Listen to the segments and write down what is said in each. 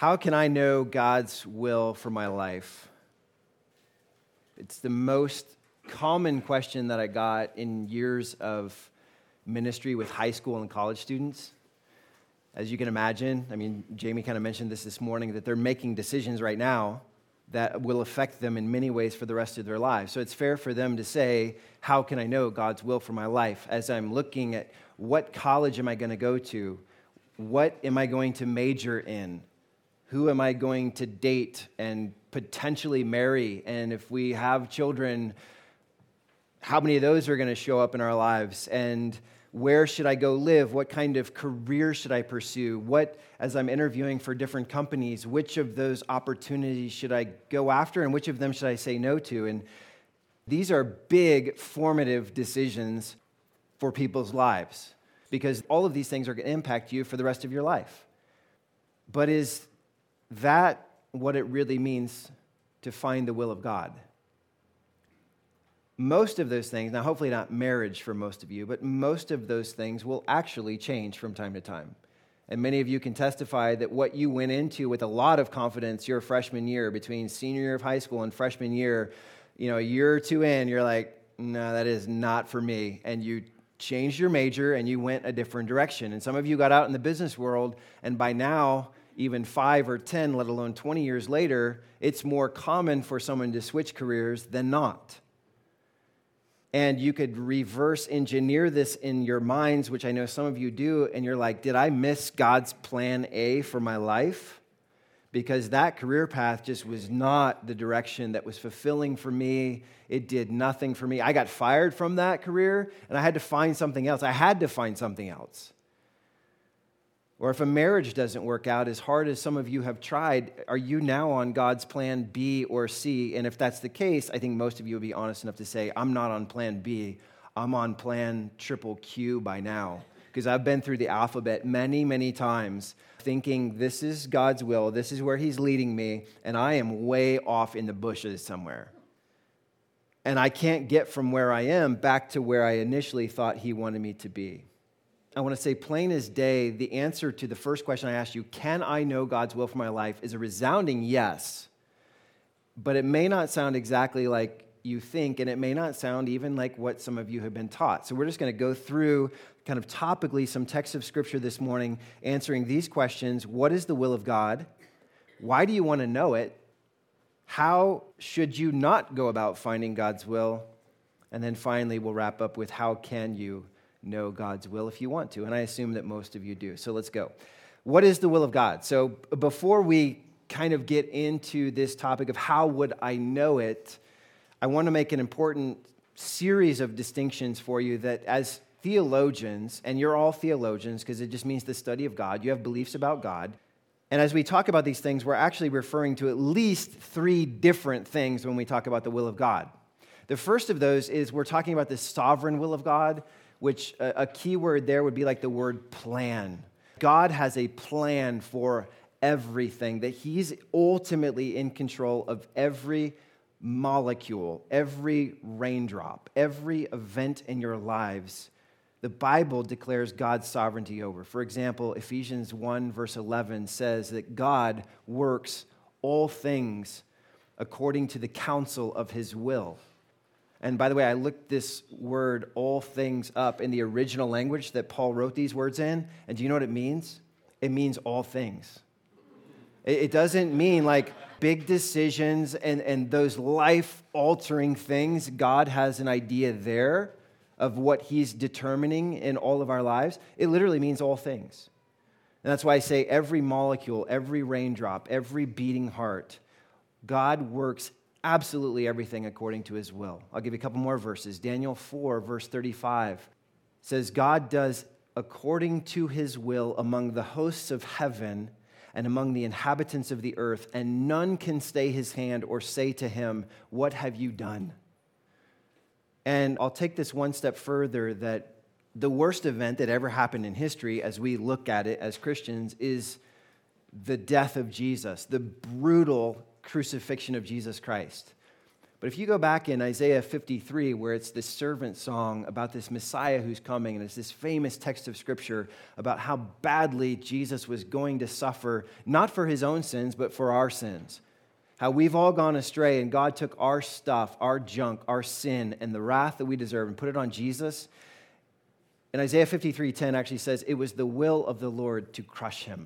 How can I know God's will for my life? It's the most common question that I got in years of ministry with high school and college students. As you can imagine, Jamie kind of mentioned this morning, that they're making decisions right now that will affect them in many ways for the rest of their lives. So it's fair for them to say, how can I know God's will for my life? As I'm looking at what college am I going to go to? What am I going to major in? Who am I going to date and potentially marry? And if we have children, how many of those are going to show up in our lives? And where should I go live? What kind of career should I pursue? As I'm interviewing for different companies, which of those opportunities should I go after and which of them should I say no to? And these are big formative decisions for people's lives because all of these things are going to impact you for the rest of your life. But is that what it really means to find the will of God? Most of those things, now hopefully not marriage for most of you, but most of those things will actually change from time to time. And many of you can testify that what you went into with a lot of confidence your freshman year, between senior year of high school and freshman year, a year or two in, you're like, no, that is not for me. And you changed your major and you went a different direction. And some of you got out in the business world, and by now, even 5 or 10, let alone 20 years later, it's more common for someone to switch careers than not. And you could reverse engineer this in your minds, which I know some of you do, and you're like, did I miss God's plan A for my life? Because that career path just was not the direction that was fulfilling for me. It did nothing for me. I got fired from that career, and I had to find something else. I had to find something else. Or if a marriage doesn't work out, as hard as some of you have tried, are you now on God's plan B or C? And if that's the case, I think most of you will be honest enough to say, I'm not on plan B. I'm on plan triple Q by now. Because I've been through the alphabet many, many times thinking this is God's will, this is where He's leading me, and I am way off in the bushes somewhere. And I can't get from where I am back to where I initially thought He wanted me to be. I want to say plain as day, the answer to the first question I asked you, can I know God's will for my life, is a resounding yes. But it may not sound exactly like you think, and it may not sound even like what some of you have been taught. So we're just going to go through kind of topically some texts of Scripture this morning, answering these questions. What is the will of God? Why do you want to know it? How should you not go about finding God's will? And then finally, we'll wrap up with how can you know God's will if you want to, and I assume that most of you do. So let's go. What is the will of God? So before we kind of get into this topic of how would I know it, I want to make an important series of distinctions for you that as theologians, and you're all theologians because it just means the study of God, you have beliefs about God, and as we talk about these things, we're actually referring to at least 3 different things when we talk about the will of God. The first of those is we're talking about the sovereign will of God, which a key word there would be like the word plan. God has a plan for everything, that He's ultimately in control of every molecule, every raindrop, every event in your lives. The Bible declares God's sovereignty over. For example, Ephesians 1 verse 11 says that God works all things according to the counsel of His will. And by the way, I looked this word, all things, up in the original language that Paul wrote these words in. And do you know what it means? It means all things. It doesn't mean like big decisions and those life-altering things. God has an idea there of what He's determining in all of our lives. It literally means all things. And that's why I say every molecule, every raindrop, every beating heart, God works absolutely everything according to His will. I'll give you a couple more verses. Daniel 4, verse 35 says, God does according to His will among the hosts of heaven and among the inhabitants of the earth, and none can stay His hand or say to Him, what have you done? And I'll take this one step further, that the worst event that ever happened in history, as we look at it as Christians, is the death of Jesus, the brutal crucifixion of Jesus Christ. But if you go back in Isaiah 53, where it's this servant song about this Messiah who's coming, and it's this famous text of Scripture about how badly Jesus was going to suffer, not for his own sins, but for our sins. How we've all gone astray, and God took our stuff, our junk, our sin, and the wrath that we deserve and put it on Jesus. And Isaiah 53:10 actually says, it was the will of the Lord to crush him.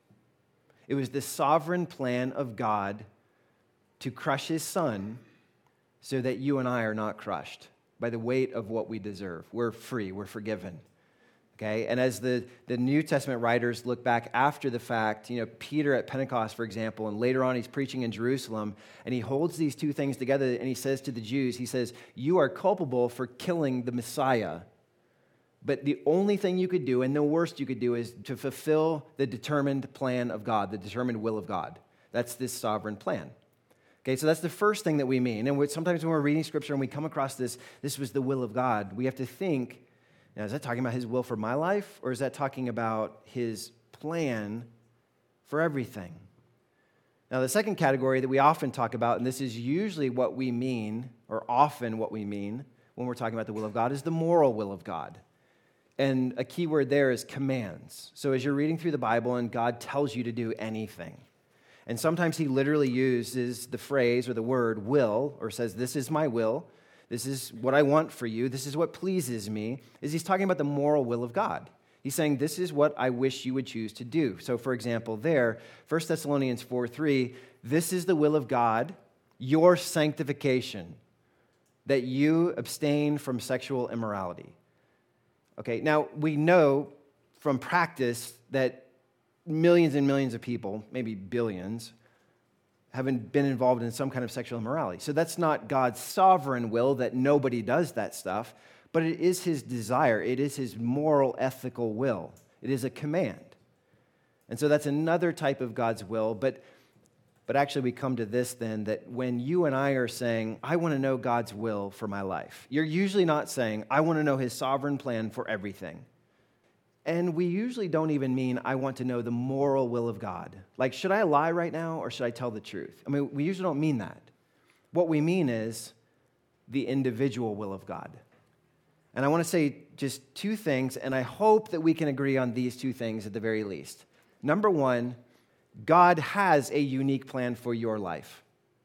It was the sovereign plan of God to crush his son so that you and I are not crushed by the weight of what we deserve. We're free, we're forgiven. Okay, and as the New Testament writers look back after the fact, Peter at Pentecost, for example, and later on he's preaching in Jerusalem, and he holds these two things together, and he says to the Jews, he says, you are culpable for killing the Messiah, but the only thing you could do, and the worst you could do, is to fulfill the determined plan of God, the determined will of God. That's this sovereign plan. Okay, so that's the first thing that we mean. And sometimes when we're reading Scripture and we come across this was the will of God, we have to think, now, is that talking about his will for my life, or is that talking about his plan for everything? Now, the second category that we often talk about, and this is usually what we mean, or often what we mean when we're talking about the will of God, is the moral will of God. And a key word there is commands. So as you're reading through the Bible and God tells you to do anything, and sometimes he literally uses the phrase or the word will, or says, this is my will, this is what I want for you, this is what pleases me, is he's talking about the moral will of God. He's saying, this is what I wish you would choose to do. So for example, there, 1 Thessalonians 4:3, this is the will of God, your sanctification, that you abstain from sexual immorality. Okay, now we know from practice that millions and millions of people, maybe billions, have been involved in some kind of sexual immorality. So that's not God's sovereign will that nobody does that stuff, but it is his desire. It is his moral, ethical will. It is a command. And so that's another type of God's will, but actually we come to this then, that when you and I are saying, I want to know God's will for my life, you're usually not saying, I want to know his sovereign plan for everything. And we usually don't even mean, I want to know the moral will of God. Like, should I lie right now or should I tell the truth? I mean, we usually don't mean that. What we mean is the individual will of God. And I want to say just two things, and I hope that we can agree on these two things at the very least. Number one, God has a unique plan for your life.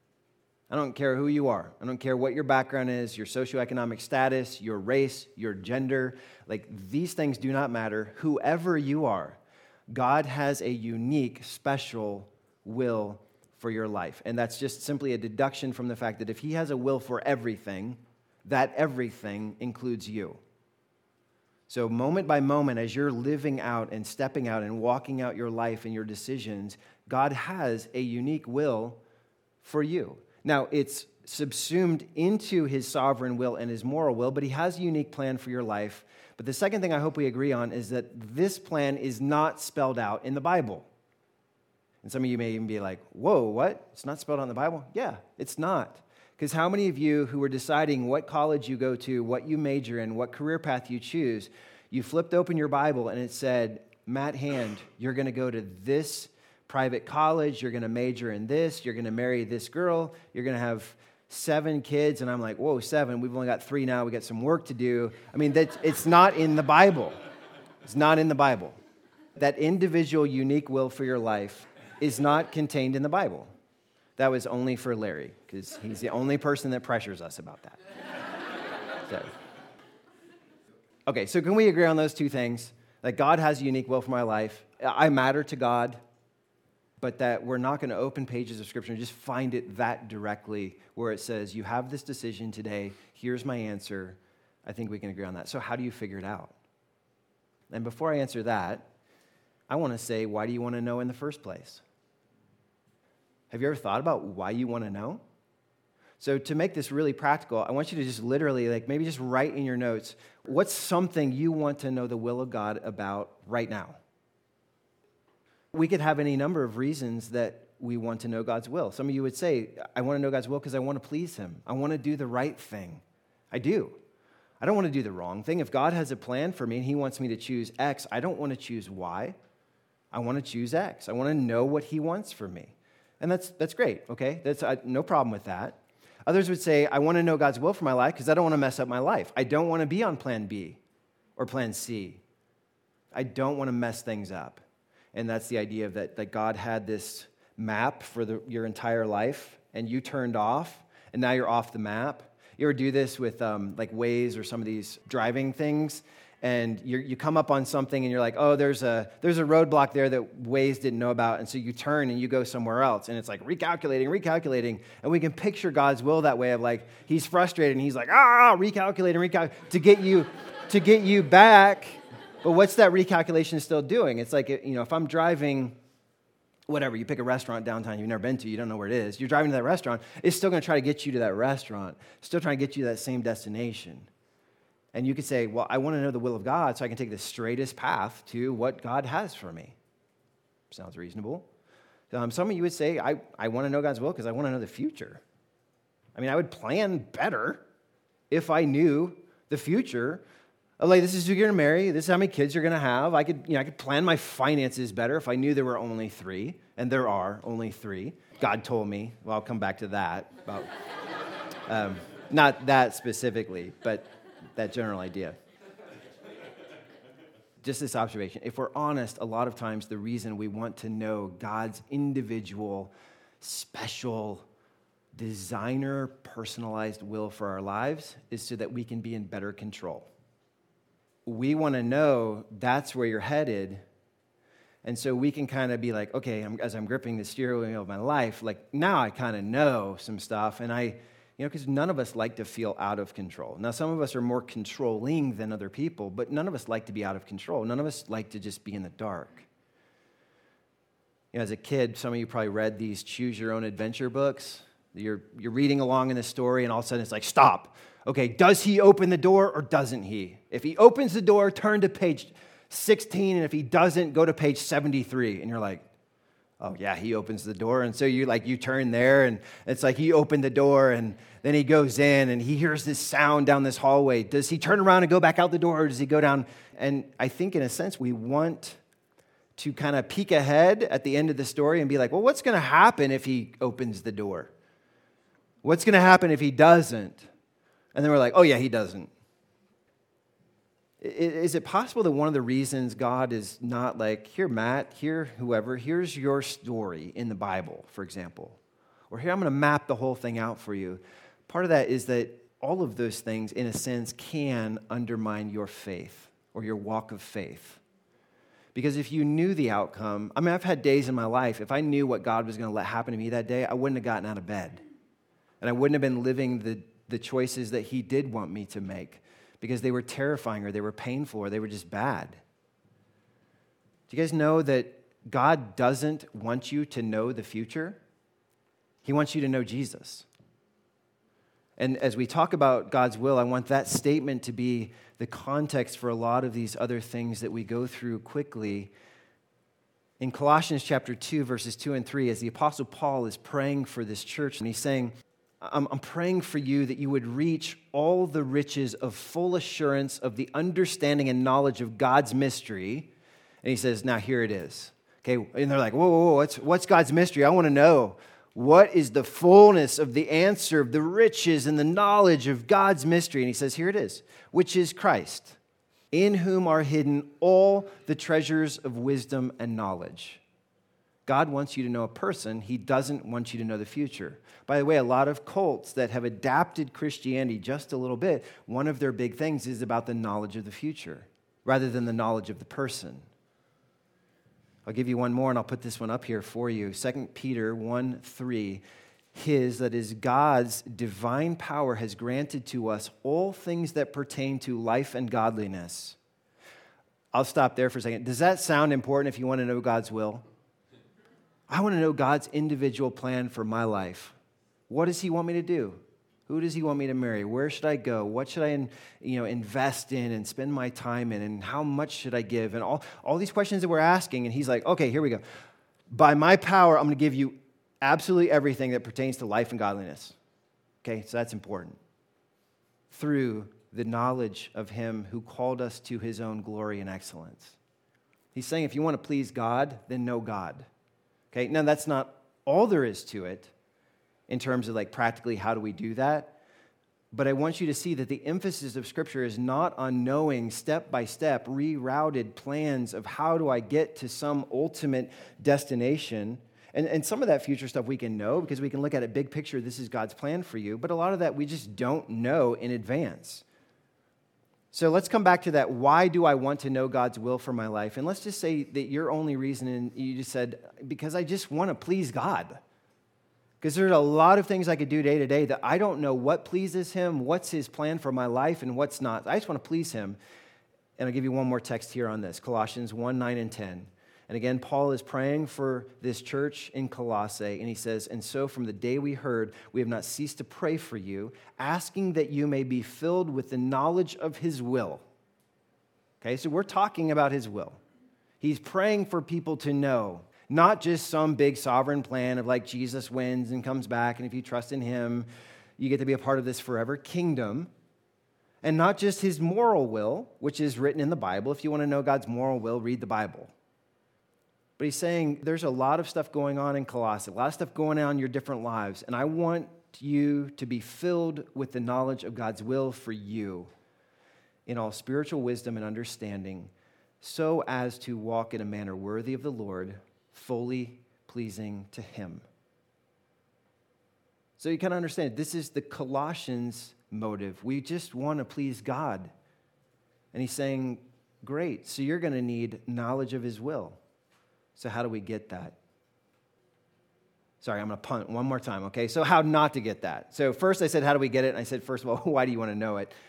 I don't care who you are. I don't care what your background is, your socioeconomic status, your race, your gender. Like, these things do not matter. Whoever you are, God has a unique, special will for your life. And that's just simply a deduction from the fact that if he has a will for everything, that everything includes you. So moment by moment, as you're living out and stepping out and walking out your life and your decisions, God has a unique will for you. Now, it's subsumed into his sovereign will and his moral will, but he has a unique plan for your life. But the second thing I hope we agree on is that this plan is not spelled out in the Bible. And some of you may even be like, whoa, what? It's not spelled out in the Bible? Yeah, it's not. Because how many of you who were deciding what college you go to, what you major in, what career path you choose, you flipped open your Bible and it said, Matt Hand, you're going to go to this private college, you're going to major in this, you're going to marry this girl, you're going to have 7 kids, and I'm like, whoa, 7, we've only got 3 now, we got some work to do. I mean, it's not in the Bible. It's not in the Bible. That individual, unique will for your life is not contained in the Bible. That was only for Larry, because he's the only person that pressures us about that. Okay, so can we agree on those two things? That God has a unique will for my life. I matter to God, but that we're not going to open pages of Scripture and just find it that directly where it says, you have this decision today, here's my answer. I think we can agree on that. So how do you figure it out? And before I answer that, I want to say, why do you want to know in the first place? Have you ever thought about why you want to know? So to make this really practical, I want you to just literally, maybe just write in your notes, what's something you want to know the will of God about right now? We could have any number of reasons that we want to know God's will. Some of you would say, I want to know God's will because I want to please him. I want to do the right thing. I do. I don't want to do the wrong thing. If God has a plan for me and he wants me to choose X, I don't want to choose Y. I want to choose X. I want to know what he wants for me. And that's great, okay? That's no problem with that. Others would say, I want to know God's will for my life because I don't want to mess up my life. I don't want to be on plan B or plan C. I don't want to mess things up. And that's the idea of that God had this map for your entire life, and you turned off, and now you're off the map. You ever do this with like Waze or some of these driving things, and you come up on something, and you're like, oh, there's a roadblock there that Waze didn't know about, and so you turn and you go somewhere else, and it's like recalculating, and we can picture God's will that way of like, he's frustrated, and he's like, recalculating, to get you back. But what's that recalculation still doing? It's like, if I'm driving, whatever, you pick a restaurant downtown you've never been to, you don't know where it is, you're driving to that restaurant, it's still going to try to get you to that restaurant, still trying to get you to that same destination. And you could say, well, I want to know the will of God so I can take the straightest path to what God has for me. Sounds reasonable. Some of you would say, I want to know God's will because I want to know the future. I mean, I would plan better if I knew the future. Like, this is who you're going to marry. This is how many kids you're going to have. I could plan my finances better if I knew there were only 3, and there are only 3. God told me. Well, I'll come back to that. About, not that specifically, but that general idea. Just this observation. If we're honest, a lot of times the reason we want to know God's individual, special, designer, personalized will for our lives is so that we can be in better control. We want to know that's where you're headed, and so we can kind of be like, okay, as I'm gripping the steering wheel of my life, like now I kind of know some stuff, and because none of us like to feel out of control. Now, some of us are more controlling than other people, but none of us like to be out of control. None of us like to just be in the dark. As a kid, some of you probably read these Choose Your Own Adventure books. You're reading along in the story, and all of a sudden it's like, stop. Okay, does he open the door or doesn't he? If he opens the door, turn to page 16, and if he doesn't, go to page 73. And you're like, oh yeah, he opens the door. And so you turn there, and it's like he opened the door, and then he goes in, and he hears this sound down this hallway. Does he turn around and go back out the door, or does he go down? And I think in a sense we want to kind of peek ahead at the end of the story and be like, well, what's going to happen if he opens the door? What's going to happen if he doesn't? And then we're like, oh yeah, he doesn't. Is it possible that one of the reasons God is not like, here, Matt, here, whoever, here's your story in the Bible, for example, or here, I'm going to map the whole thing out for you. Part of that is that all of those things, in a sense, can undermine your faith or your walk of faith. Because if you knew the outcome, I've had days in my life, if I knew what God was going to let happen to me that day, I wouldn't have gotten out of bed. And I wouldn't have been living the choices that he did want me to make because they were terrifying or they were painful or they were just bad. Do you guys know that God doesn't want you to know the future? He wants you to know Jesus. And as we talk about God's will, I want that statement to be the context for a lot of these other things that we go through quickly. In Colossians chapter 2, verses 2 and 3, as the Apostle Paul is praying for this church, and he's saying, I'm praying for you that you would reach all the riches of full assurance of the understanding and knowledge of God's mystery. And he says, now here it is. Okay, and they're like, whoa, what's God's mystery? I want to know. What is the fullness of the answer of the riches and the knowledge of God's mystery? And he says, here it is, which is Christ, in whom are hidden all the treasures of wisdom and knowledge. God wants you to know a person. He doesn't want you to know the future. By the way, a lot of cults that have adapted Christianity just a little bit, one of their big things is about the knowledge of the future rather than the knowledge of the person. I'll give you one more, and I'll put this one up here for you. 2 Peter 1:3, that is God's divine power has granted to us all things that pertain to life and godliness. I'll stop there for a second. Does that sound important if you want to know God's will? I want to know God's individual plan for my life. What does he want me to do? Who does he want me to marry? Where should I go? What should I invest in and spend my time in? And how much should I give? And all these questions that we're asking. And he's like, okay, here we go. By my power, I'm going to give you absolutely everything that pertains to life and godliness. Okay, so that's important. Through the knowledge of him who called us to his own glory and excellence. He's saying if you want to please God, then know God. Okay, now that's not all there is to it. in terms of like practically how do we do that. But I want you to see that the emphasis of Scripture is not on knowing step-by-step, rerouted plans of how do I get to some ultimate destination. And some of that future stuff we can know because we can look at it big picture, this is God's plan for you. But a lot of that we just don't know in advance. So let's come back to that. Why do I want to know God's will for my life? And let's just say that your only reason, and you just said, because I just want to please God. Because there's a lot of things I could do day to day that I don't know what pleases him, what's his plan for my life, and what's not. I just want to please him. And I'll give you one more text here on this, Colossians 1, 9, and 10. And again, Paul is praying for this church in Colossae, and he says, and so from the day we heard, we have not ceased to pray for you, asking that you may be filled with the knowledge of his will. Okay, so we're talking about his will. He's praying for people to know, not just some big sovereign plan of like Jesus wins and comes back, and if you trust in him, you get to be a part of this forever kingdom. And not just his moral will, which is written in the Bible. If you want to know God's moral will, read the Bible. But he's saying there's a lot of stuff going on in Colossae, a lot of stuff going on in your different lives, and I want you to be filled with the knowledge of God's will for you in all spiritual wisdom and understanding, so as to walk in a manner worthy of the Lord, fully pleasing to him. So you kind of understand, this is the Colossians' motive. We just want to please God. And he's saying, great, so you're going to need knowledge of his will. So how do we get that? Sorry, I'm going to punt one more time, okay? So how not to get that? So first I said, how do we get it? And I said, first of all, why do you want to know it?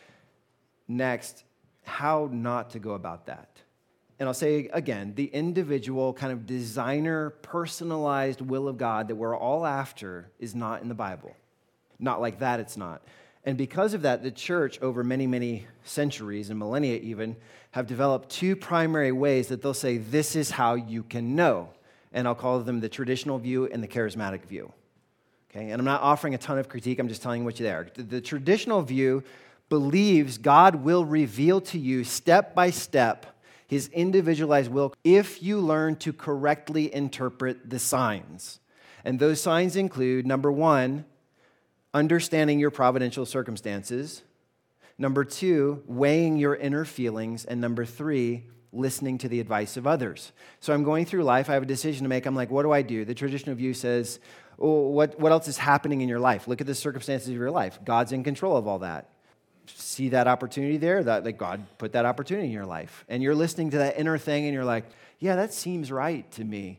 Next, how not to go about that? And I'll say again, the individual kind of designer, personalized will of God that we're all after is not in the Bible. Not like that, it's not. And because of that, the church over many, many centuries and millennia even have developed two primary ways that they'll say, this is how you can know. And I'll call them the traditional view and the charismatic view. Okay? And I'm not offering a ton of critique, I'm just telling you what they are. The traditional view believes God will reveal to you step by step his individualized will if you learn to correctly interpret the signs. And those signs include, number one, understanding your providential circumstances. Number two, weighing your inner feelings. And number three, listening to the advice of others. So I'm going through life, I have a decision to make. I'm like, what do I do? The traditional view says, oh, what else is happening in your life? Look at the circumstances of your life. God's in control of all that. See that opportunity there? That God put that opportunity in your life. And you're listening to that inner thing and you're like, yeah, that seems right to me.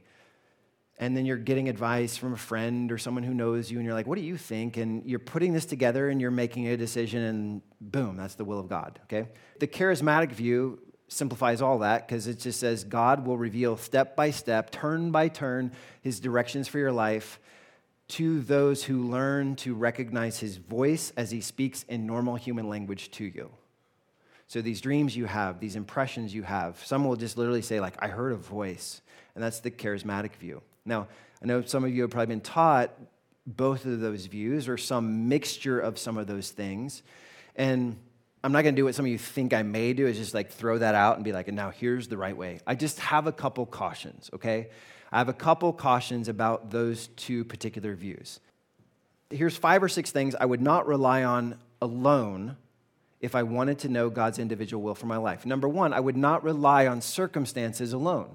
And then you're getting advice from a friend or someone who knows you, and you're like, what do you think? And you're putting this together, and you're making a decision, and boom, that's the will of God, okay? The charismatic view simplifies all that because it just says God will reveal step by step, turn by turn, his directions for your life to those who learn to recognize his voice as he speaks in normal human language to you. So these dreams you have, these impressions you have, some will just literally say, like, I heard a voice, and that's the charismatic view. Now, I know some of you have probably been taught both of those views or some mixture of some of those things. And I'm not going to do what some of you think I may do, is just like throw that out and be like, and now here's the right way. I just have a couple cautions, okay? I have a couple cautions about those two particular views. Here's 5 or 6 things I would not rely on alone if I wanted to know God's individual will for my life. Number one, I would not rely on circumstances alone.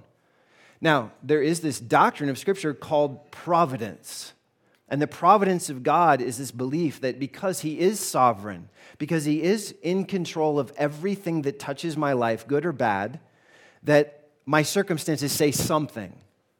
Now, there is this doctrine of Scripture called providence. And the providence of God is this belief that because he is sovereign, because he is in control of everything that touches my life, good or bad, that my circumstances say something.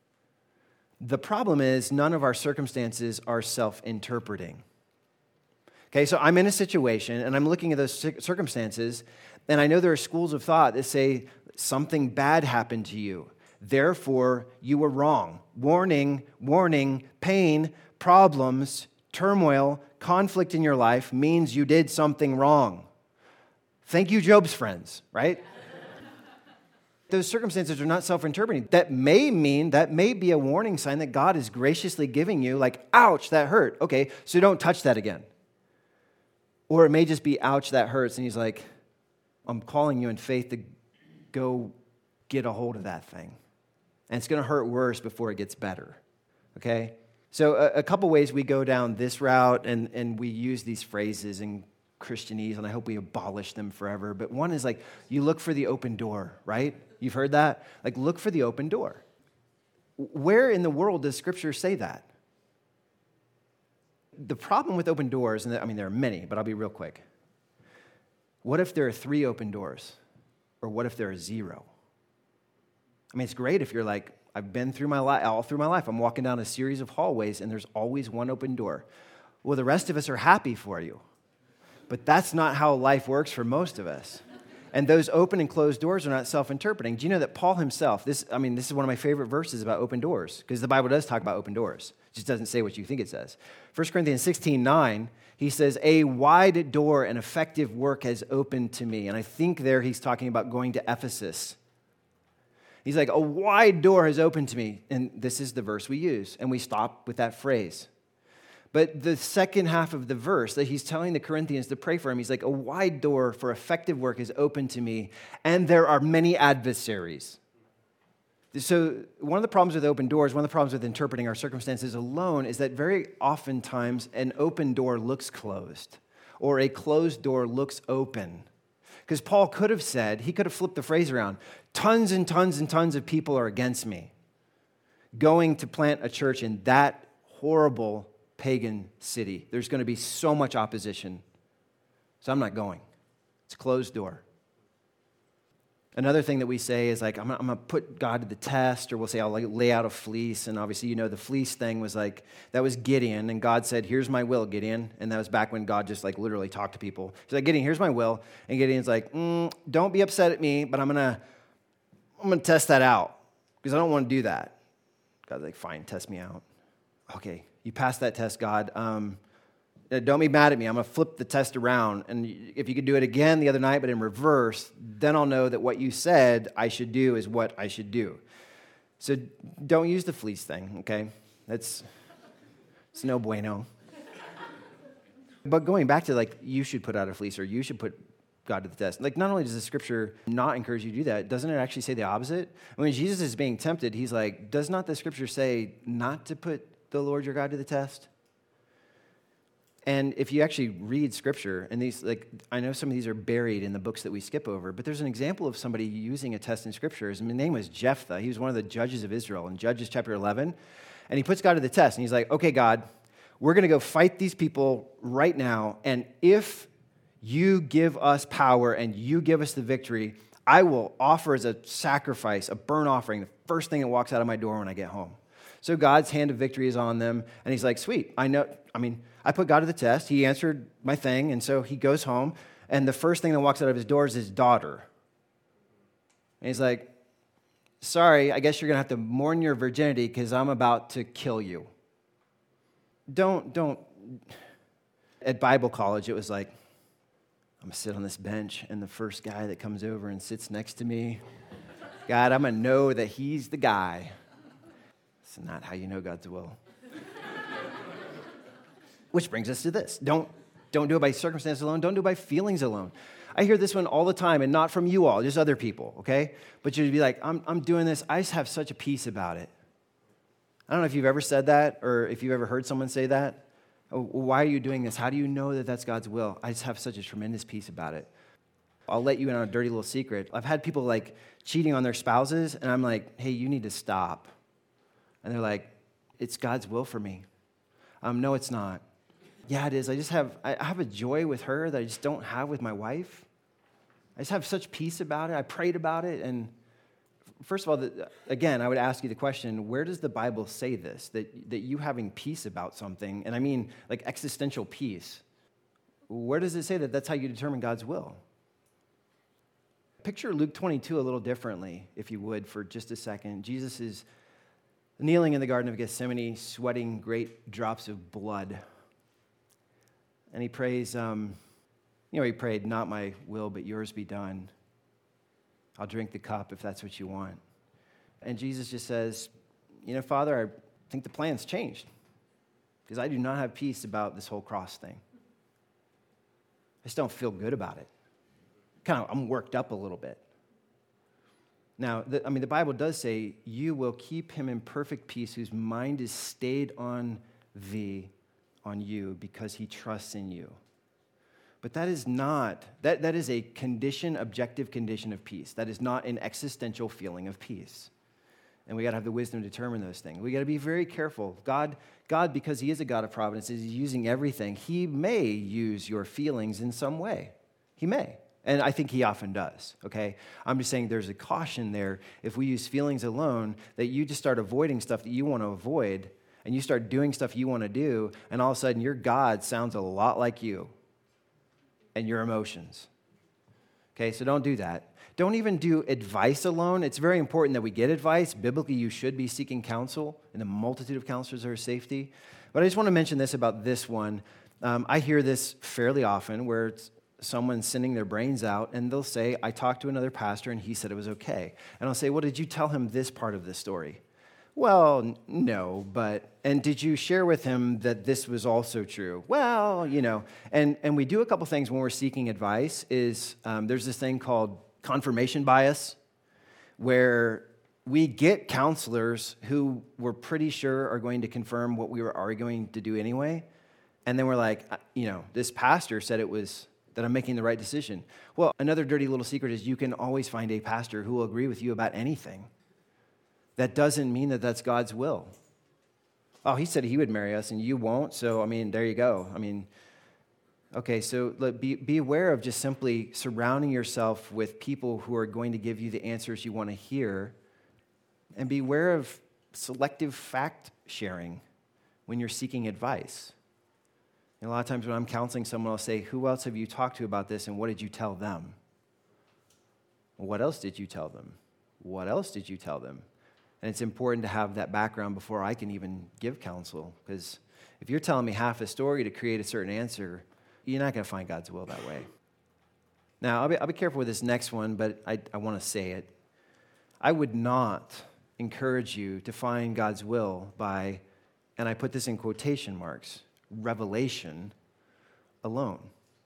The problem is none of our circumstances are self-interpreting. Okay, so I'm in a situation and I'm looking at those circumstances, and I know there are schools of thought that say something bad happened to you. Therefore, you were wrong. Warning, warning, pain, problems, turmoil, conflict in your life means you did something wrong. Thank you, Job's friends, right? Those circumstances are not self-interpreting. That may be a warning sign that God is graciously giving you, like, ouch, that hurt. Okay, so don't touch that again. Or it may just be, ouch, that hurts. And he's like, I'm calling you in faith to go get a hold of that thing. And it's going to hurt worse before it gets better, okay? So a couple ways we go down this route, and we use these phrases in Christianese, and I hope we abolish them forever. But one is like, you look for the open door, right? You've heard that? Like, look for the open door. Where in the world does Scripture say that? The problem with open doors, and there are many, but I'll be real quick. What if there are 3 open doors? Or what if there are 0? It's great if you're like, I've been through my life, all through my life, I'm walking down a series of hallways and there's always one open door. Well, the rest of us are happy for you. But that's not how life works for most of us. And those open and closed doors are not self-interpreting. Do you know that Paul himself, this is one of my favorite verses about open doors, because the Bible does talk about open doors. It just doesn't say what you think it says. 1 Corinthians 16:9, he says, a wide door and effective work has opened to me. And I think there he's talking about going to Ephesus. He's like, a wide door has opened to me. And this is the verse we use. And we stop with that phrase. But the second half of the verse that he's telling the Corinthians to pray for him, he's like, a wide door for effective work is open to me, and there are many adversaries. So one of the problems with open doors, one of the problems with interpreting our circumstances alone is that very oftentimes an open door looks closed, or a closed door looks open. Because Paul could have said, he could have flipped the phrase around, tons and tons and tons of people are against me going to plant a church in that horrible pagan city. There's going to be so much opposition. So I'm not going. It's a closed door. Another thing that we say is like, I'm going to put God to the test, or we'll say I'll lay out a fleece. And obviously, the fleece thing was like, that was Gideon. And God said, here's my will, Gideon. And that was back when God just like literally talked to people. He's like, Gideon, here's my will. And Gideon's like, don't be upset at me, but I'm going to test that out because I don't want to do that. God's like, fine, test me out. Okay. You passed that test, God. Don't be mad at me. I'm going to flip the test around. And if you could do it again the other night, but in reverse, then I'll know that what you said I should do is what I should do. So don't use the fleece thing, okay? It's no bueno. But going back to like, you should put out a fleece, or you should put God to the test. Like, not only does the Scripture not encourage you to do that, doesn't it actually say the opposite? When Jesus is being tempted, he's like, does not the Scripture say not to put the Lord your God to the test? And if you actually read Scripture, and these, like, I know some of these are buried in the books that we skip over, but there's an example of somebody using a test in Scripture. His name was Jephthah. He was one of the judges of Israel in Judges chapter 11. And he puts God to the test, and he's like, okay, God, we're going to go fight these people right now, and if you give us power and you give us the victory, I will offer as a sacrifice, a burnt offering, the first thing that walks out of my door when I get home. So God's hand of victory is on them, and he's like, sweet, I put God to the test. He answered my thing, and so he goes home, and the first thing that walks out of his door is his daughter. And he's like, sorry, I guess you're going to have to mourn your virginity because I'm about to kill you. Don't. At Bible college, it was like, I'm going to sit on this bench, and the first guy that comes over and sits next to me, God, I'm going to know that he's the guy. It's not how you know God's will. Which brings us to this. Don't do it by circumstances alone. Don't do it by feelings alone. I hear this one all the time, and not from you all, just other people, okay? But you'd be like, I'm doing this. I just have such a peace about it. I don't know if you've ever said that, or if you've ever heard someone say that. Oh, why are you doing this? How do you know that that's God's will? I just have such a tremendous peace about it. I'll let you in on a dirty little secret. I've had people like cheating on their spouses, and I'm like, hey, you need to stop. And they're like, it's God's will for me. No, it's not. Yeah, it is. I have a joy with her that I just don't have with my wife. I just have such peace about it. I prayed about it. And first of all, again, I would ask you the question, where does the Bible say this, that you having peace about something, and I mean like existential peace, where does it say that that's how you determine God's will? Picture Luke 22 a little differently, if you would, for just a second. Jesus is kneeling in the Garden of Gethsemane, sweating great drops of blood. And he prays, he prayed, not my will, but yours be done. I'll drink the cup if that's what you want. And Jesus just says, Father, I think the plan's changed because I do not have peace about this whole cross thing. I just don't feel good about it. I'm worked up a little bit. Now, the Bible does say, you will keep him in perfect peace whose mind is stayed on thee, on you, because he trusts in you. But that is not, that is a condition, objective condition of peace. That is not an existential feeling of peace. And we got to have the wisdom to determine those things. We got to be very careful. God, because he is a God of providence, is using everything. He may use your feelings in some way. He may. And I think he often does, okay? I'm just saying there's a caution there. If we use feelings alone, that you just start avoiding stuff that you want to avoid, and you start doing stuff you want to do, and all of a sudden your God sounds a lot like you and your emotions. Okay, so don't do that. Don't even do advice alone. It's very important that we get advice. Biblically, you should be seeking counsel, and a multitude of counselors are safety. But I just want to mention this about this one. I hear this fairly often where it's someone sending their brains out, and they'll say, I talked to another pastor, and he said it was okay. And I'll say, well, did you tell him this part of the story? Well, no, and did you share with him that this was also true? Well, and we do a couple things when we're seeking advice is there's this thing called confirmation bias, where we get counselors who we're pretty sure are going to confirm what we were arguing to do anyway, and then we're like, this pastor said it was that I'm making the right decision. Well, another dirty little secret is you can always find a pastor who will agree with you about anything. That doesn't mean that that's God's will. Oh, he said he would marry us and you won't, so, there you go. Okay, so be aware of just simply surrounding yourself with people who are going to give you the answers you want to hear, and be aware of selective fact sharing when you're seeking advice. And a lot of times when I'm counseling someone, I'll say, who else have you talked to about this, and what did you tell them? What else did you tell them? What else did you tell them? And it's important to have that background before I can even give counsel, because if you're telling me half a story to create a certain answer, you're not going to find God's will that way. Now, I'll be careful with this next one, but I want to say it. I would not encourage you to find God's will by, and I put this in quotation marks, revelation alone.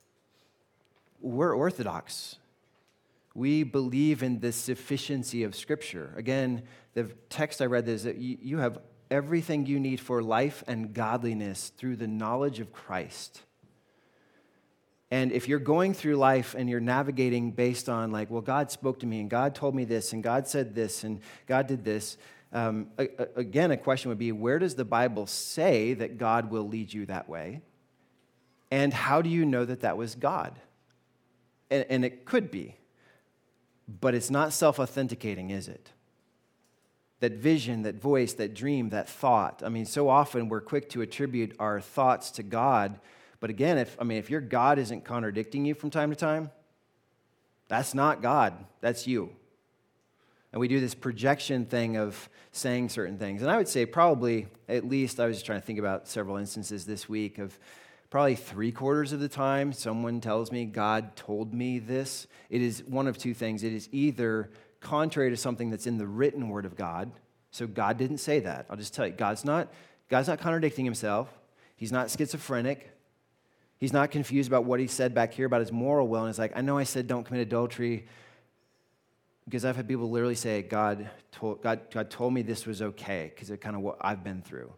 We're Orthodox. We believe in the sufficiency of Scripture. Again, the text I read is that you have everything you need for life and godliness through the knowledge of Christ. And if you're going through life and you're navigating based on God spoke to me and God told me this and God said this and God did this, again, a question would be, where does the Bible say that God will lead you that way? And how do you know that that was God? And it could be, but it's not self-authenticating, is it? That vision, that voice, that dream, that thought. So often we're quick to attribute our thoughts to God. But again, if your God isn't contradicting you from time to time, that's not God, that's you. And we do this projection thing of saying certain things. And I would say probably, at least, I was just trying to think about several instances this week of probably 3/4 of the time someone tells me, God told me this. It is one of two things. It is either contrary to something that's in the written word of God. So God didn't say that. I'll just tell you, God's not contradicting himself. He's not schizophrenic. He's not confused about what he said back here about his moral will. And it's like, I know I said don't commit adultery, because I've had people literally say, God told me this was okay, because it's kind of what I've been through.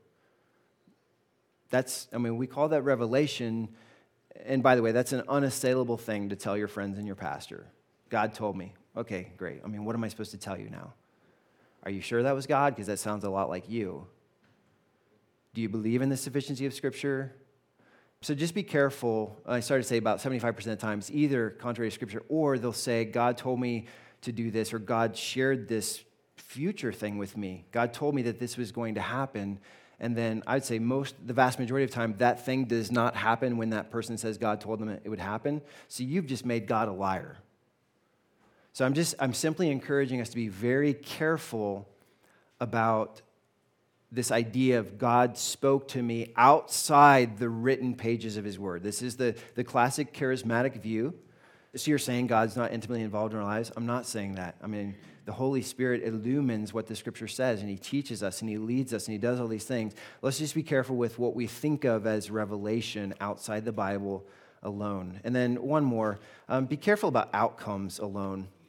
We call that revelation. And by the way, that's an unassailable thing to tell your friends and your pastor. God told me. Okay, great. What am I supposed to tell you now? Are you sure that was God? Because that sounds a lot like you. Do you believe in the sufficiency of Scripture? So just be careful. I started to say about 75% of the times, either contrary to Scripture, or they'll say, God told me to do this, or God shared this future thing with me. God told me that this was going to happen. And then I'd say the vast majority of the time, that thing does not happen when that person says God told them it would happen. So you've just made God a liar. So I'm simply encouraging us to be very careful about this idea of God spoke to me outside the written pages of his word. This is the classic charismatic view. So you're saying God's not intimately involved in our lives? I'm not saying that. The Holy Spirit illumines what the Scripture says, and he teaches us, and he leads us, and he does all these things. Let's just be careful with what we think of as revelation outside the Bible alone. And then one more, be careful about outcomes alone.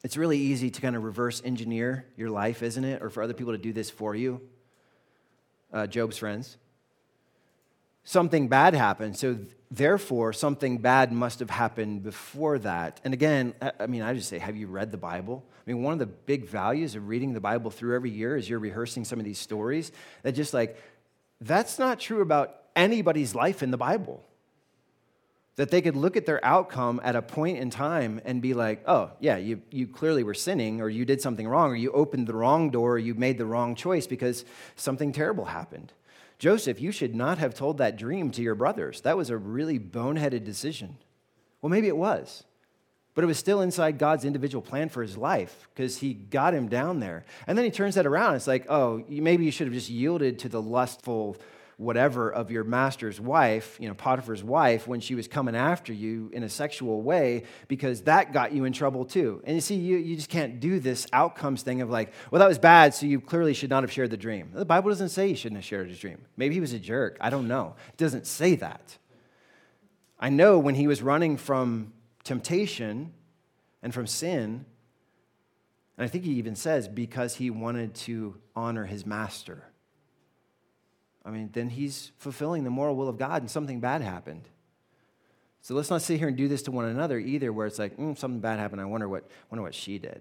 It's really easy to kind of reverse engineer your life, isn't it? Or for other people to do this for you. Job's friends. Something bad happened, so therefore something bad must have happened before that. And again, I just say, have you read the Bible? I mean, one of the big values of reading the Bible through every year is you're rehearsing some of these stories that just like, that's not true about anybody's life in the Bible. That they could look at their outcome at a point in time and be like, oh, yeah, you clearly were sinning, or you did something wrong, or you opened the wrong door, or you made the wrong choice because something terrible happened. Joseph, you should not have told that dream to your brothers. That was a really boneheaded decision. Well, maybe it was, but it was still inside God's individual plan for his life because he got him down there. And then he turns that around. It's like, oh, maybe you should have just yielded to the lustful whatever of your master's wife, Potiphar's wife, when she was coming after you in a sexual way, because that got you in trouble too. And you see, you just can't do this outcomes thing of like, well, that was bad, so you clearly should not have shared the dream. The Bible doesn't say you shouldn't have shared his dream. Maybe he was a jerk. I don't know. It doesn't say that. I know when he was running from temptation and from sin, and I think he even says because he wanted to honor his master. Then he's fulfilling the moral will of God, and something bad happened. So let's not sit here and do this to one another either, where it's like, something bad happened. I wonder what she did.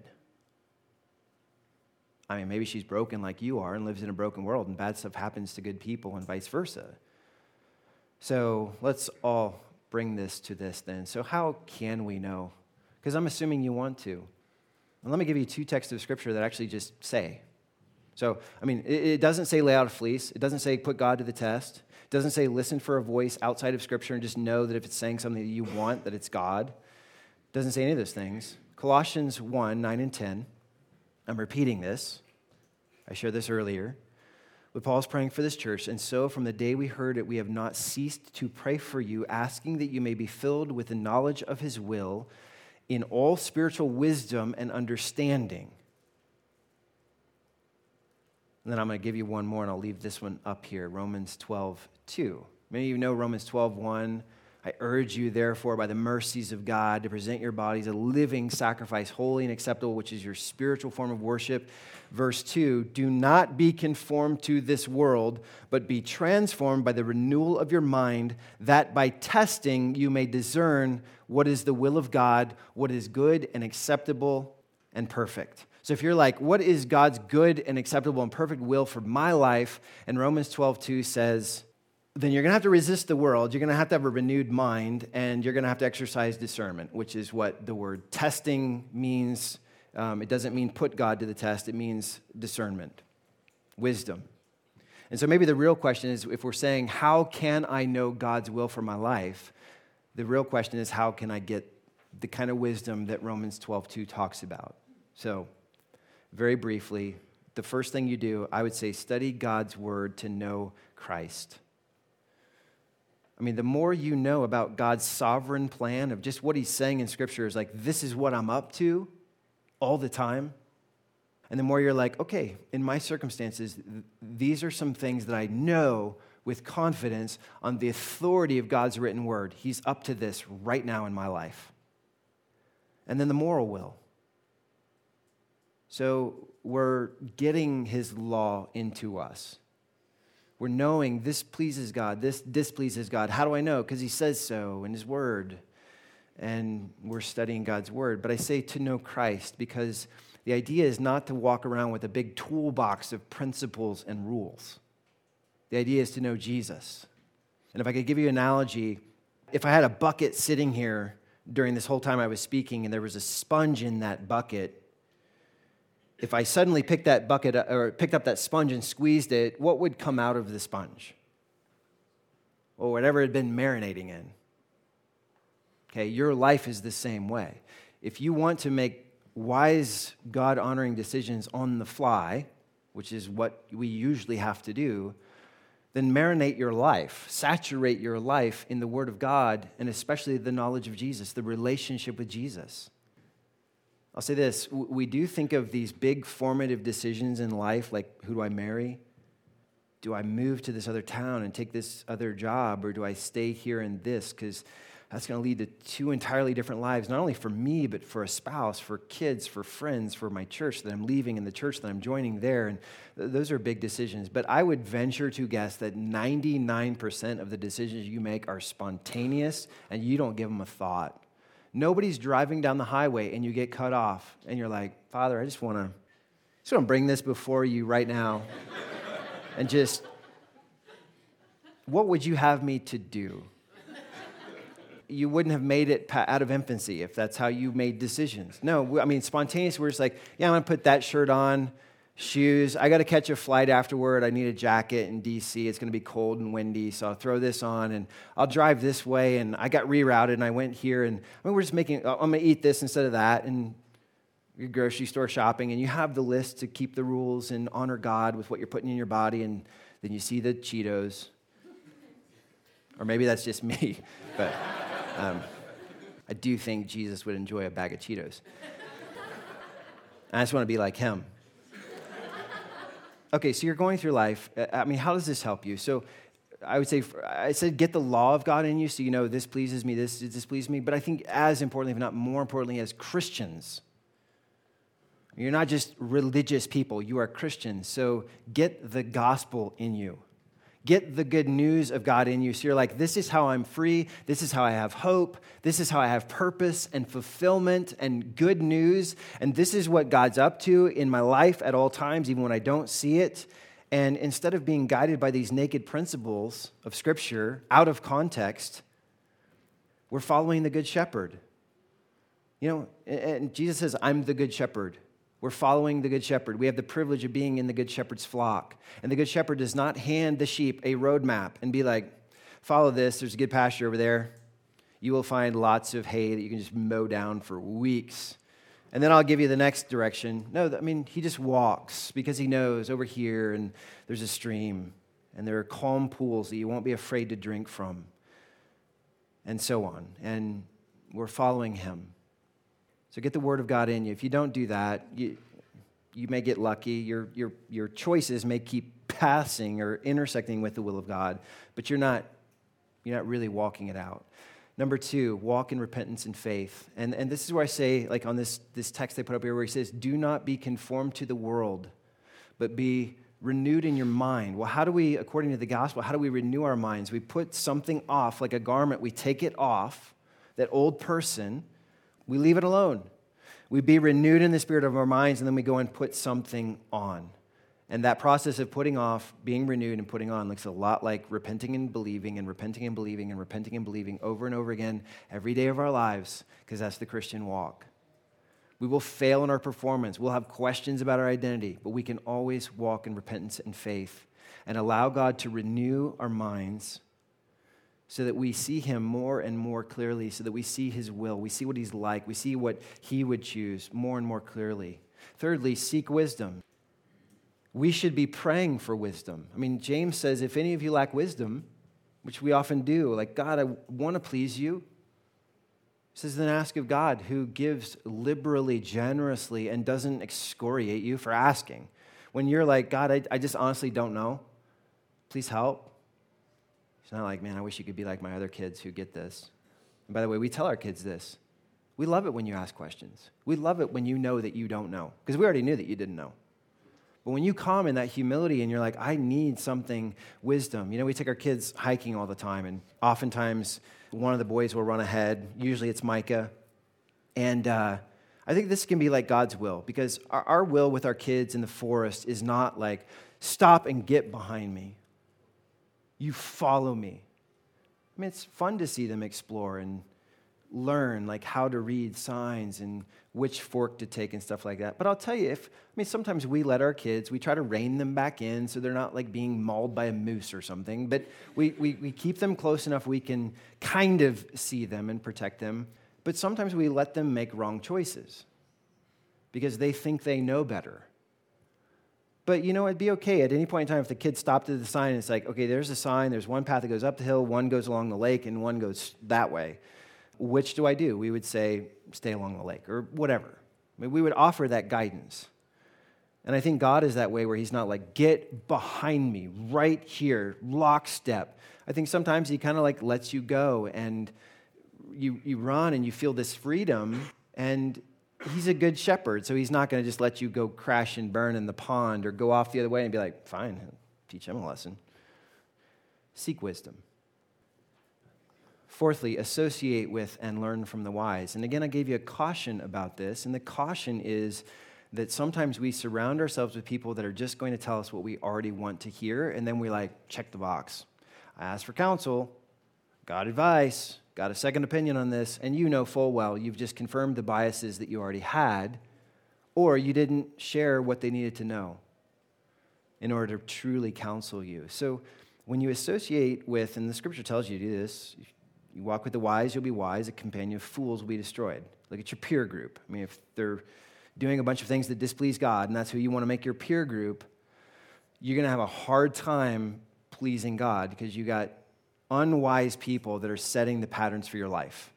Maybe she's broken like you are and lives in a broken world, and bad stuff happens to good people and vice versa. So let's all bring this to this then. So how can we know? Because I'm assuming you want to. And let me give you 2 texts of Scripture that actually just say. So, it doesn't say lay out a fleece. It doesn't say put God to the test. It doesn't say listen for a voice outside of Scripture and just know that if it's saying something that you want, that it's God. It doesn't say any of those things. Colossians 1, 9 and 10. I'm repeating this. I shared this earlier. But Paul's praying for this church. And so from the day we heard it, we have not ceased to pray for you, asking that you may be filled with the knowledge of his will in all spiritual wisdom and understanding. And then I'm going to give you one more, and I'll leave this one up here, Romans 12:2. Many of you know Romans 12:1. I urge you, therefore, by the mercies of God, to present your bodies a living sacrifice, holy and acceptable, which is your spiritual form of worship. Verse 2, do not be conformed to this world, but be transformed by the renewal of your mind, that by testing you may discern what is the will of God, what is good and acceptable and perfect. So if you're like, what is God's good and acceptable and perfect will for my life? And Romans 12:2 says, then you're going to have to resist the world. You're going to have a renewed mind, and you're going to have to exercise discernment, which is what the word testing means. It doesn't mean put God to the test. It means discernment, wisdom. And so maybe the real question is, if we're saying, how can I know God's will for my life? The real question is, how can I get the kind of wisdom that Romans 12:2 talks about? So, very briefly, the first thing you do, I would say, study God's word to know Christ. The more you know about God's sovereign plan of just what he's saying in Scripture is like, this is what I'm up to all the time. And the more you're like, okay, in my circumstances, these are some things that I know with confidence on the authority of God's written word. He's up to this right now in my life. And then the moral will. So we're getting his law into us. We're knowing this pleases God, this displeases God. How do I know? Because he says so in his word. And we're studying God's word. But I say to know Christ because the idea is not to walk around with a big toolbox of principles and rules. The idea is to know Jesus. And if I could give you an analogy, if I had a bucket sitting here during this whole time I was speaking and there was a sponge in that bucket, if I suddenly picked up that sponge and squeezed it, what would come out of the sponge? Or whatever it had been marinating in. Okay, your life is the same way. If you want to make wise, God-honoring decisions on the fly, which is what we usually have to do, then marinate your life, saturate your life in the Word of God, and especially the knowledge of Jesus, the relationship with Jesus. I'll say this, we do think of these big formative decisions in life, like who do I marry? Do I move to this other town and take this other job, or do I stay here in this? Because that's going to lead to two entirely different lives, not only for me, but for a spouse, for kids, for friends, for my church that I'm leaving and the church that I'm joining there. And those are big decisions. But I would venture to guess that 99% of the decisions you make are spontaneous and you don't give them a thought. Nobody's driving down the highway and you get cut off and you're like, Father, I just want to bring this before you right now and just, what would you have me to do? You wouldn't have made it out of infancy if that's how you made decisions. No, I mean, spontaneous, we're just like, yeah, I'm going to put that shirt on, shoes. I got to catch a flight afterward. I need a jacket in D.C. It's going to be cold and windy, so I'll throw this on, and I'll drive this way, and I got rerouted, and I went here, and I mean, we're just making, I'm going to eat this instead of that, and you're grocery store shopping, and you have the list to keep the rules and honor God with what you're putting in your body, and then you see the Cheetos. Or maybe that's just me, but I do think Jesus would enjoy a bag of Cheetos. I just want to be like him. Okay, so you're going through life. I mean, how does this help you? So I would say, I said get the law of God in you so you know this pleases me, this displeases me. But I think as importantly, if not more importantly, as Christians, you're not just religious people, you are Christians. So get the gospel in you. Get the good news of God in you. So you're like, this is how I'm free. This is how I have hope. This is how I have purpose and fulfillment and good news. And this is what God's up to in my life at all times, even when I don't see it. And instead of being guided by these naked principles of Scripture out of context, we're following the Good Shepherd. You know, and Jesus says, I'm the Good Shepherd. We're following the Good Shepherd. We have the privilege of being in the Good Shepherd's flock. And the Good Shepherd does not hand the sheep a roadmap and be like, follow this, there's a good pasture over there. You will find lots of hay that you can just mow down for weeks. And then I'll give you the next direction. No, I mean, he just walks because he knows over here and there's a stream and there are calm pools that you won't be afraid to drink from and so on. And we're following him. So get the word of God in you. If you don't do that, you may get lucky. Your choices may keep passing or intersecting with the will of God, but you're not really walking it out. Number 2, walk in repentance and faith. And this is where I say, like on this text they put up here where he says, do not be conformed to the world, but be renewed in your mind. Well, how do we, according to the gospel, how do we renew our minds? We put something off, like a garment, we take it off, that old person, we leave it alone. We be renewed in the spirit of our minds, and then we go and put something on. And that process of putting off, being renewed, and putting on looks a lot like repenting and believing and repenting and believing and repenting and believing over and over again every day of our lives, because that's the Christian walk. We will fail in our performance. We'll have questions about our identity, but we can always walk in repentance and faith and allow God to renew our minds so that we see him more and more clearly, so that we see his will, we see what he's like, we see what he would choose more and more clearly. Thirdly, seek wisdom. We should be praying for wisdom. I mean, James says, if any of you lack wisdom, which we often do, like, God, I want to please you. He says, then ask of God, who gives liberally, generously, and doesn't excoriate you for asking. When you're like, God, I just honestly don't know. Please help. It's not like, man, I wish you could be like my other kids who get this. And by the way, we tell our kids this. We love it when you ask questions. We love it when you know that you don't know, because we already knew that you didn't know. But when you come in that humility and you're like, I need something wisdom. You know, we take our kids hiking all the time, and oftentimes one of the boys will run ahead. Usually it's Micah. And I think this can be like God's will, because our will with our kids in the forest is not like, stop and get behind me. You follow me. I mean, it's fun to see them explore and learn like how to read signs and which fork to take and stuff like that. But I'll tell you, sometimes we let our kids, we try to rein them back in so they're not like being mauled by a moose or something, but we keep them close enough we can kind of see them and protect them. But sometimes we let them make wrong choices because they think they know better. But, you know, it'd be okay at any point in time if the kid stopped at the sign and it's like, okay, there's a sign, there's one path that goes up the hill, one goes along the lake, and one goes that way. Which do I do? We would say, stay along the lake, or whatever. I mean, we would offer that guidance. And I think God is that way where he's not like, get behind me, right here, lockstep. I think sometimes he kind of like lets you go and you run and you feel this freedom, and he's a good shepherd, so he's not going to just let you go crash and burn in the pond or go off the other way and be like, fine, teach him a lesson. Seek wisdom. Fourthly, associate with and learn from the wise. And again, I gave you a caution about this, and the caution is that sometimes we surround ourselves with people that are just going to tell us what we already want to hear, and then we check the box. I asked for counsel, got advice, got a second opinion on this, and you know full well you've just confirmed the biases that you already had, or you didn't share what they needed to know in order to truly counsel you. So when you associate with, and the scripture tells you to do this, you walk with the wise, you'll be wise. A companion of fools will be destroyed. Look at your peer group. I mean, if they're doing a bunch of things that displease God, and that's who you want to make your peer group, you're going to have a hard time pleasing God because you got unwise people that are setting the patterns for your life.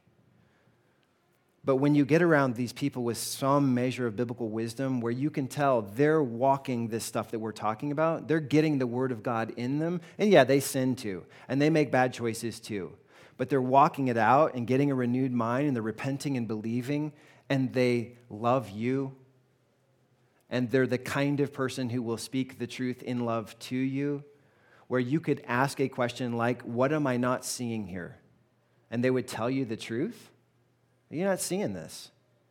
But when you get around these people with some measure of biblical wisdom where you can tell they're walking this stuff that we're talking about, they're getting the word of God in them, and yeah, they sin too, and they make bad choices too, but they're walking it out and getting a renewed mind, and they're repenting and believing, and they love you, and they're the kind of person who will speak the truth in love to you, where you could ask a question like, what am I not seeing here? And they would tell you the truth. You're not seeing this.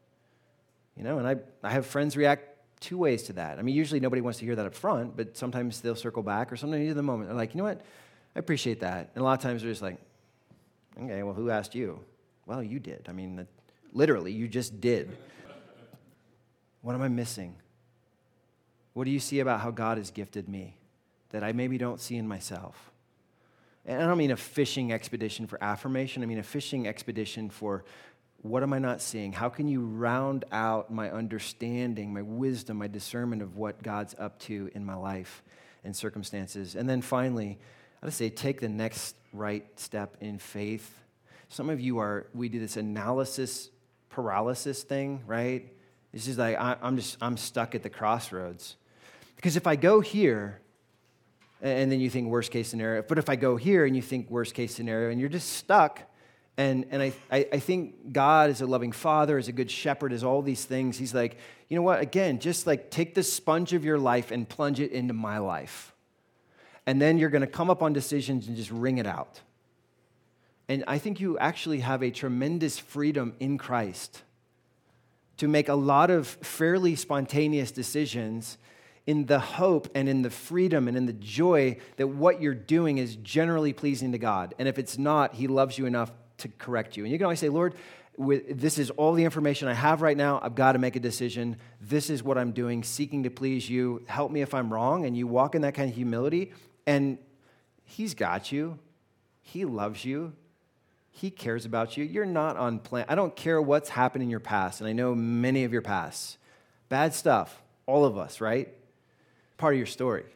And I have friends react two ways to that. I mean, usually nobody wants to hear that up front, but sometimes they'll circle back, or sometimes in the moment, they're like, you know what? I appreciate that. And a lot of times they're just like, okay, well, who asked you? Well, you did. I mean, literally, you just did. What am I missing? What do you see about how God has gifted me that I maybe don't see in myself? And I don't mean a fishing expedition for affirmation. I mean a fishing expedition for what am I not seeing? How can you round out my understanding, my wisdom, my discernment of what God's up to in my life and circumstances? And then finally, I would say take the next right step in faith. Some of you we do this analysis paralysis thing, right? It's just like, I'm stuck at the crossroads. Because if I go here, and then you think worst case scenario, but if I go here and you think worst case scenario, and you're just stuck, and I think God is a loving father, is a good shepherd, is all these things. He's like, you know what, again, just take the sponge of your life and plunge it into my life. And then you're going to come up on decisions and just wring it out. And I think you actually have a tremendous freedom in Christ to make a lot of fairly spontaneous decisions in the hope and in the freedom and in the joy that what you're doing is generally pleasing to God. And if it's not, he loves you enough to correct you. And you can always say, Lord, this is all the information I have right now. I've got to make a decision. This is what I'm doing, seeking to please you. Help me if I'm wrong. And you walk in that kind of humility, and he's got you. He loves you. He cares about you. You're not on plan. I don't care what's happened in your past, and I know many of your pasts. Bad stuff, all of us, right? Part of your story.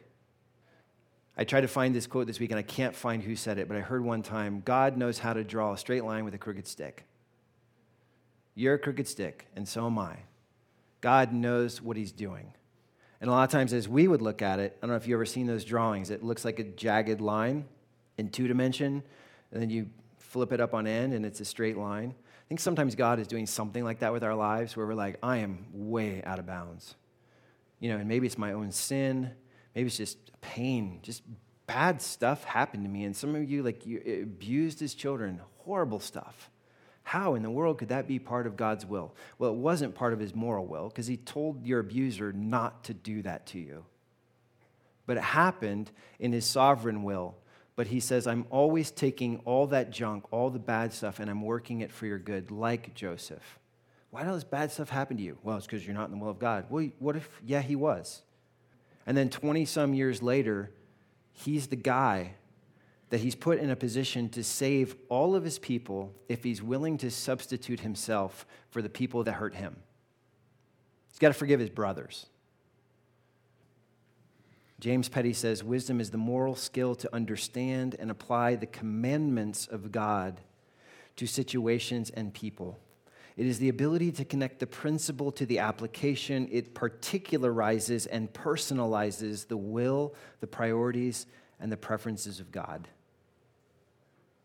I tried to find this quote this week, and I can't find who said it, but I heard one time, God knows how to draw a straight line with a crooked stick. You're a crooked stick, and so am I. God knows what he's doing. And a lot of times as we would look at it, I don't know if you've ever seen those drawings, it looks like a jagged line in 2-dimension, and then you flip it up on end, and it's a straight line. I think sometimes God is doing something like that with our lives, where we're like, I am way out of bounds. And maybe it's my own sin, maybe it's just pain, just bad stuff happened to me, and some of you, you abused as children, horrible stuff. How in the world could that be part of God's will? Well, it wasn't part of his moral will, because he told your abuser not to do that to you. But it happened in his sovereign will. But he says, I'm always taking all that junk, all the bad stuff, and I'm working it for your good, like Joseph. Why does bad stuff happen to you? Well, it's because you're not in the will of God. Well, what if, yeah, he was. And then 20-some years later, he's the guy that he's put in a position to save all of his people if he's willing to substitute himself for the people that hurt him. He's got to forgive his brothers. James Petty says, wisdom is the moral skill to understand and apply the commandments of God to situations and people. It is the ability to connect the principle to the application. It particularizes and personalizes the will, the priorities, and the preferences of God.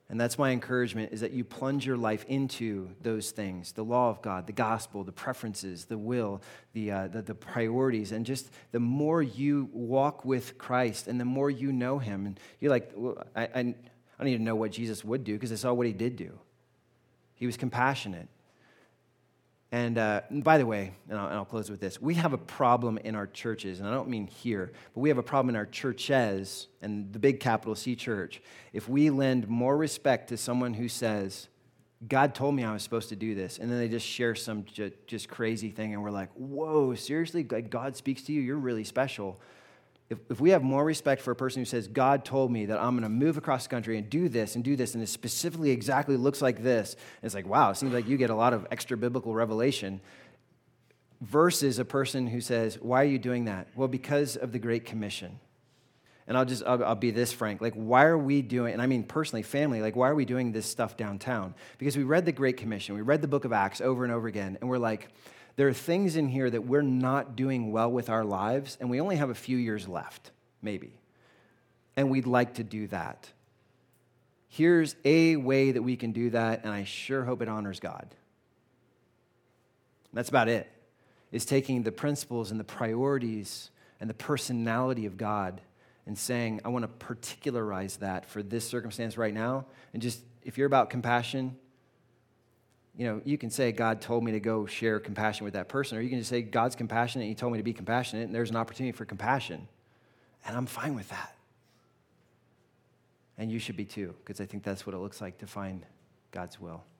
And that's my encouragement, is that you plunge your life into those things, the law of God, the gospel, the preferences, the will, the priorities. And just the more you walk with Christ and the more you know him, and you're like, well, I don't even know what Jesus would do because I saw what he did do. He was compassionate. And by the way, and I'll close with this, we have a problem in our churches, and I don't mean here, but we have a problem in our churches, and the big capital C church, if we lend more respect to someone who says, God told me I was supposed to do this, and then they just share some just crazy thing, and we're like, whoa, seriously? God speaks to you? You're really special. If we have more respect for a person who says, God told me that I'm going to move across the country and do this, and it specifically exactly looks like this, and it's like, wow, it seems like you get a lot of extra biblical revelation, versus a person who says, why are you doing that? Well, because of the Great Commission. And I'll be this frank, like, why are we doing, and I mean personally, family, like, why are we doing this stuff downtown? Because we read the Great Commission, we read the book of Acts over and over again, and we're like, there are things in here that we're not doing well with our lives, and we only have a few years left, maybe. And we'd like to do that. Here's a way that we can do that, and I sure hope it honors God. That's about it. Is taking the principles and the priorities and the personality of God and saying, I want to particularize that for this circumstance right now. And just, if you're about compassion, you can say, God told me to go share compassion with that person, or you can just say, God's compassionate, and he told me to be compassionate, and there's an opportunity for compassion. And I'm fine with that. And you should be too, because I think that's what it looks like to find God's will.